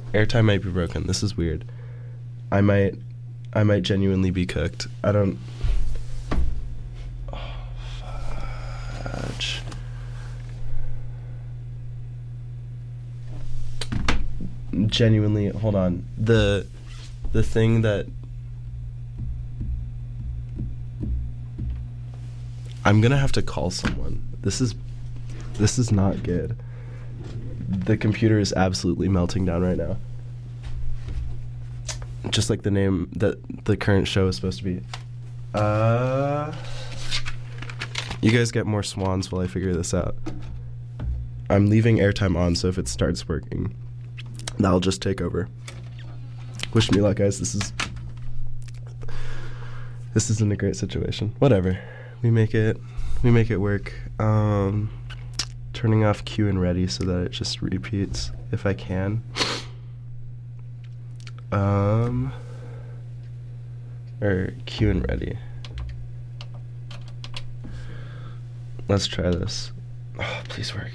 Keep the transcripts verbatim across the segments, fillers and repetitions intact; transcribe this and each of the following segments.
Airtime might be broken. This is weird. I might, I might genuinely be cooked. I don't. Oh, fudge. Genuinely, hold on. The, the thing that. I'm gonna have to call someone. This is, this is not good. The computer is absolutely melting down right now. Just like the name that the current show is supposed to be. Uh, you guys get more swans while I figure this out. I'm leaving airtime on, so if it starts working, that'll just take over. Wish me luck, guys. This is this isn't a great situation. Whatever. We make it. We make it work. Um, turning off Q and ready so that it just repeats if I can. Um, or Q and ready. Let's try this. Oh, please work.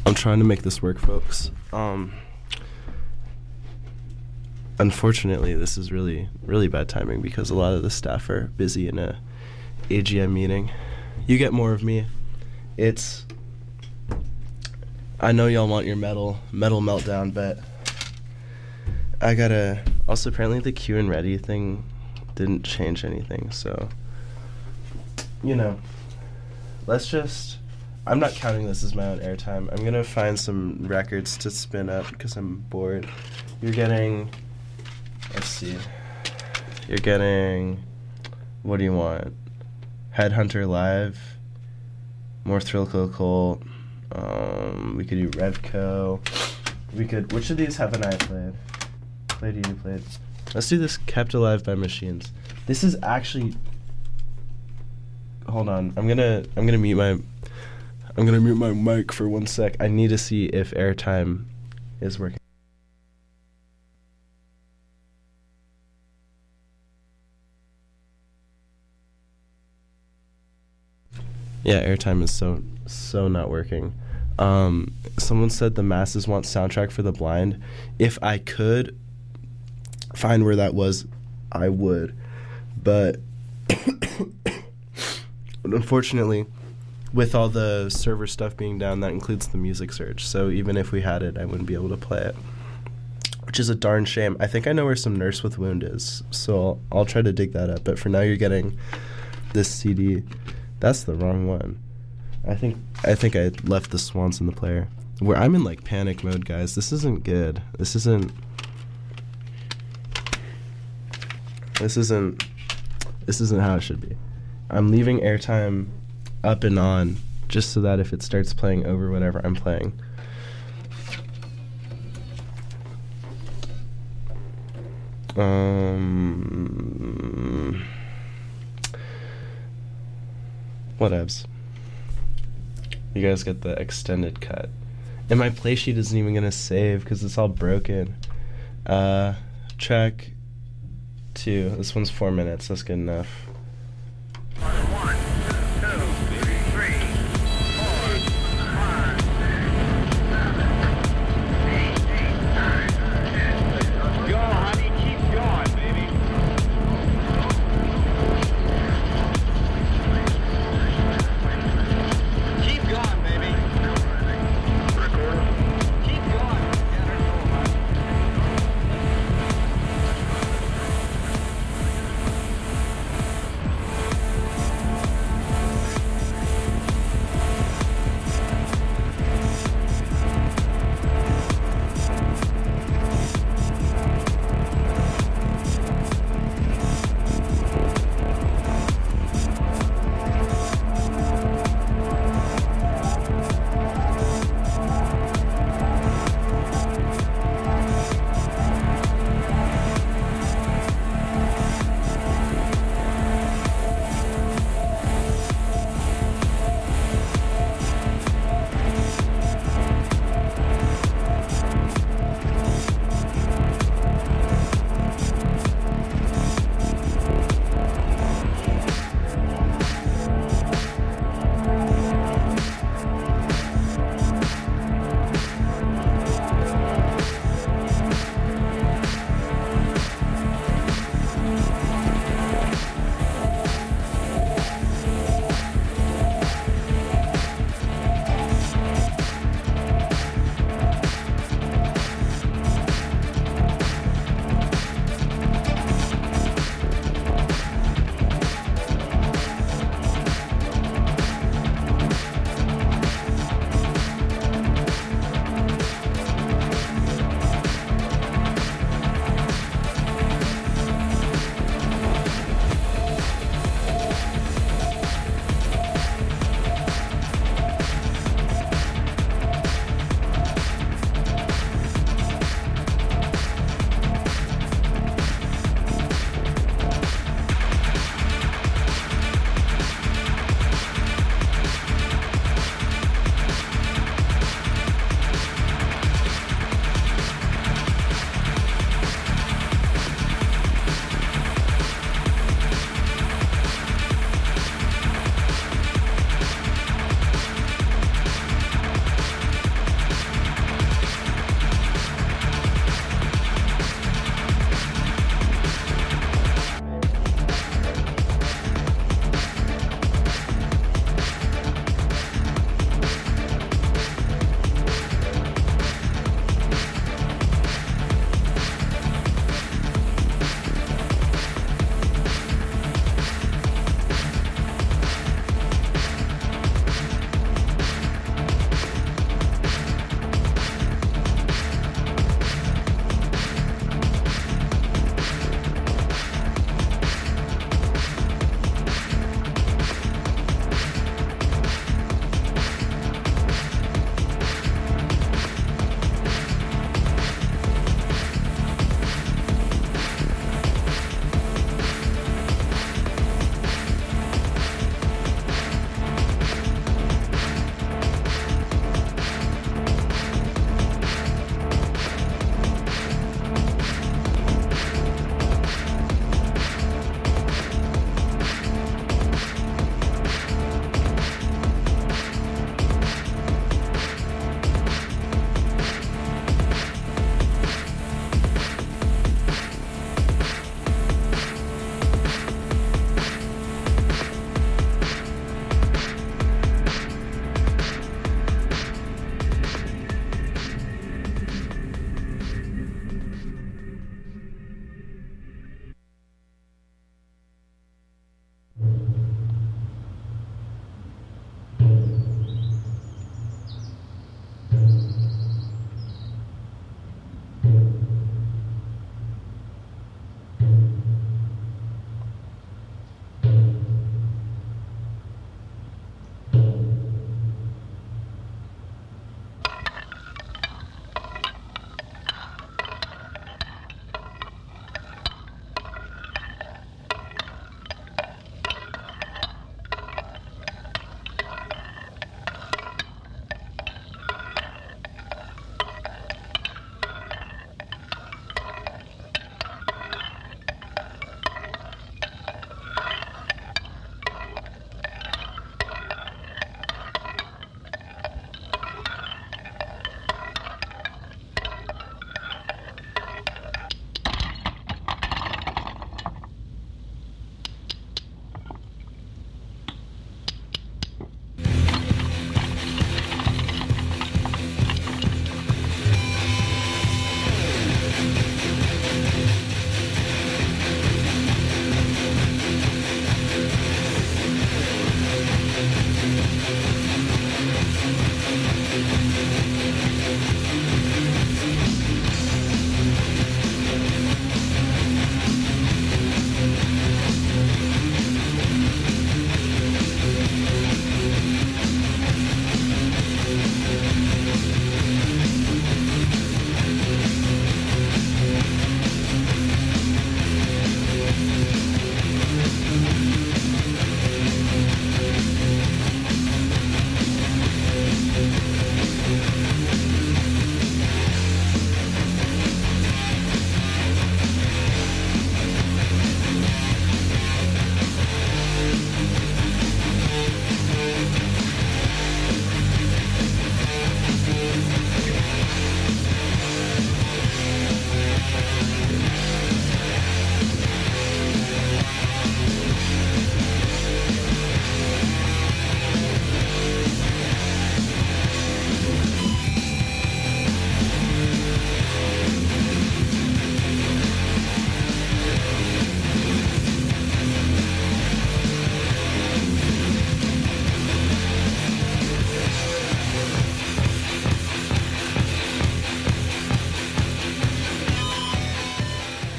I'm trying to make this work, folks. Um, unfortunately, this is really, really bad timing because a lot of the staff are busy in a A G M meeting. You get more of me. It's... I know y'all want your metal, metal meltdown, but I gotta... Also, apparently the Q and Ready thing didn't change anything, so... You know, let's just... I'm not counting this as my own airtime. I'm gonna find some records to spin up because I'm bored. You're getting... Let's see. You're getting... What do you want? Headhunter Live. More Thrill Kill Cult. Um, we could do Revco. We could... Which of these haven't I played? Played you played. Let's do this Kept Alive by Machines. This is actually... Hold on. I'm gonna... I'm gonna mute my... I'm gonna mute my mic for one sec. I need to see if airtime is working. Yeah, airtime is so so not working. Um, someone said the masses want soundtrack for the blind. If I could find where that was, I would. But unfortunately, with all the server stuff being down, that includes the music search. So even if we had it, I wouldn't be able to play it, which is a darn shame. I think I know where some Nurse with Wound is, so I'll, I'll try to dig that up. But for now, you're getting this C D. That's the wrong one. I think I think I left the Swans in the player. Where I'm in like panic mode, guys. This isn't good. This isn't. This isn't. This isn't how it should be. I'm leaving airtime up and on just so that if it starts playing over whatever I'm playing. Um, whatevs. You guys get the extended cut. And my play sheet isn't even gonna save because it's all broken. Uh, track two. This one's four minutes. That's good enough.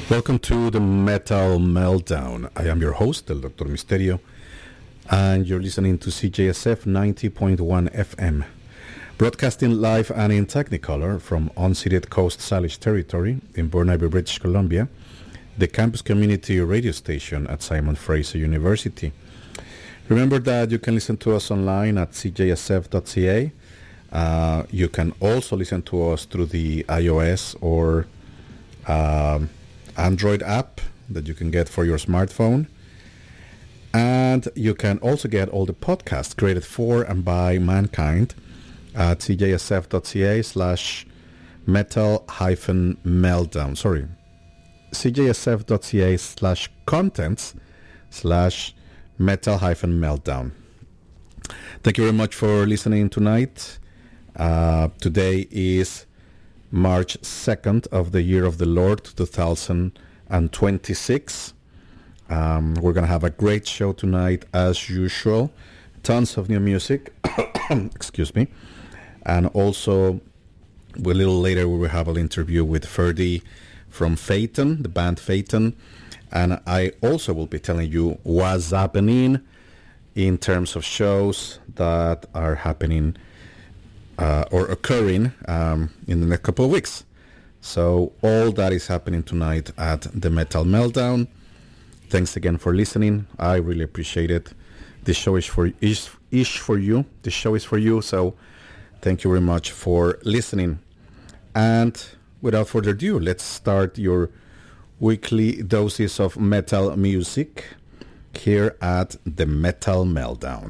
Welcome to the Metal Meltdown. I am your host, El Doctor Misterio, and you're listening to C J S F ninety point one F M, broadcasting live and in Technicolor from unceded Coast Salish territory in Burnaby, British Columbia, the campus community radio station at Simon Fraser University. Remember that you can listen to us online at c j s f dot c a. Uh, you can also listen to us through the iOS or um, Android app that you can get for your smartphone. And you can also get all the podcasts created for and by mankind at c j s f dot c a slash metal hyphen meltdown. Sorry, c j s f dot c a slash contents slash metal hyphen meltdown. Thank you very much for listening tonight. Uh, today is March second of the year of the Lord two thousand twenty-six. Um, we're going to have a great show tonight as usual. Tons of new music. Excuse me. And also a little later we will have an interview with Ferdy from Phaeton, the band Phaeton. And I also will be telling you what's happening in terms of shows that are happening uh, or occurring um, in the next couple of weeks. So all that is happening tonight at the Metal Meltdown. Thanks again for listening. I really appreciate it. This show is for is, is for you. This show is for you. So thank you very much for listening. And without further ado, let's start your weekly doses of metal music here at the Metal Meltdown.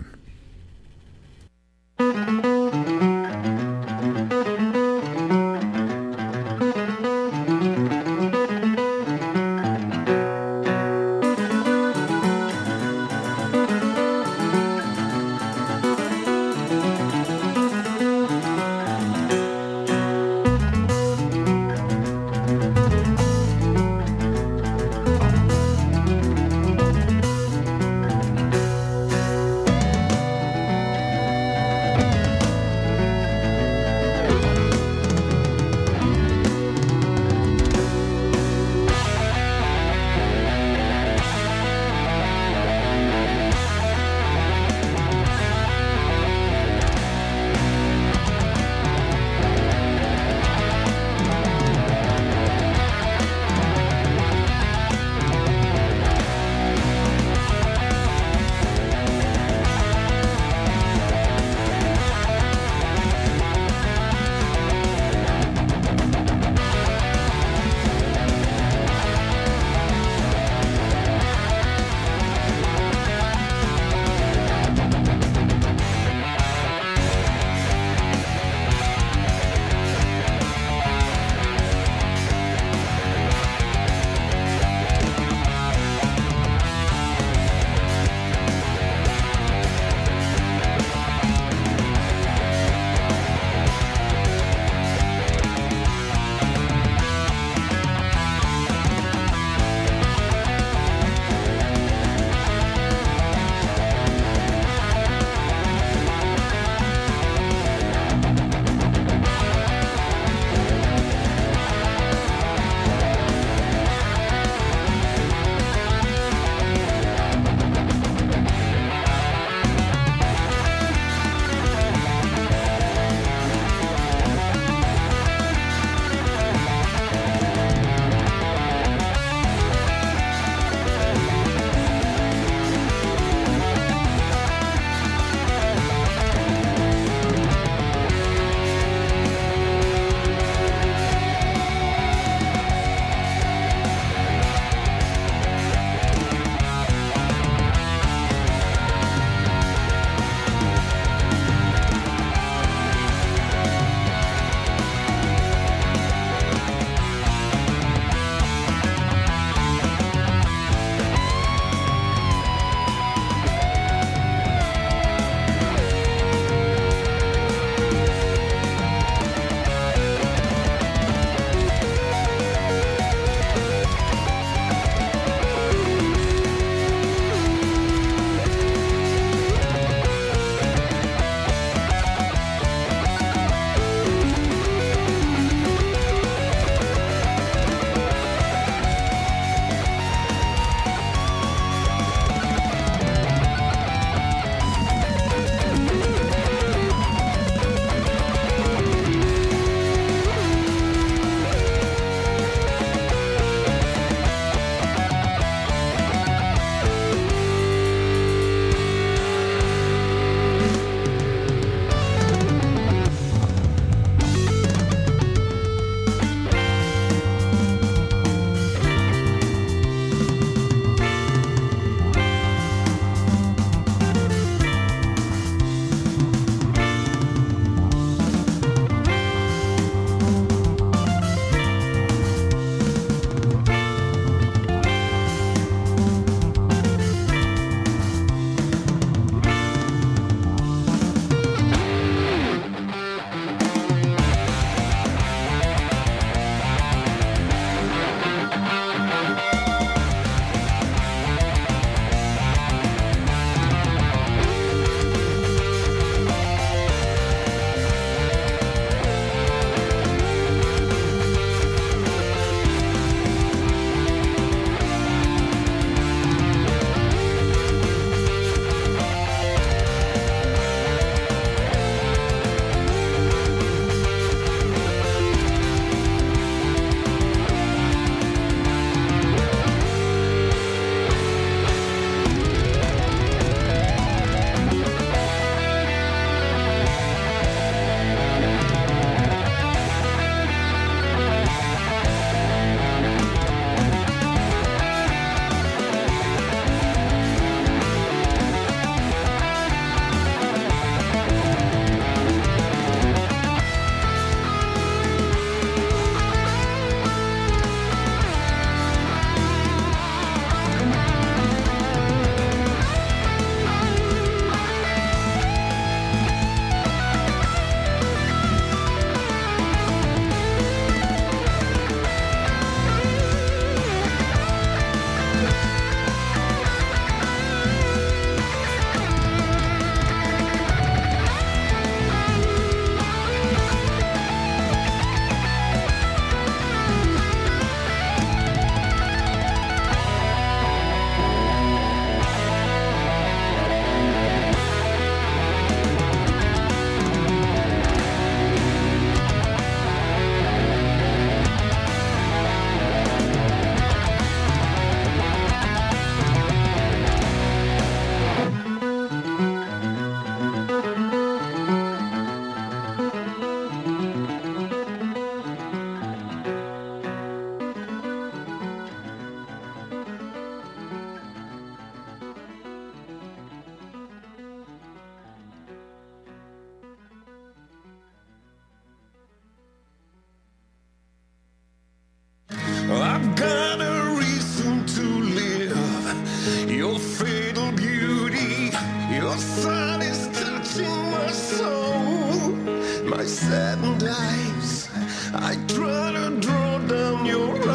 my saddened eyes. I try to draw down your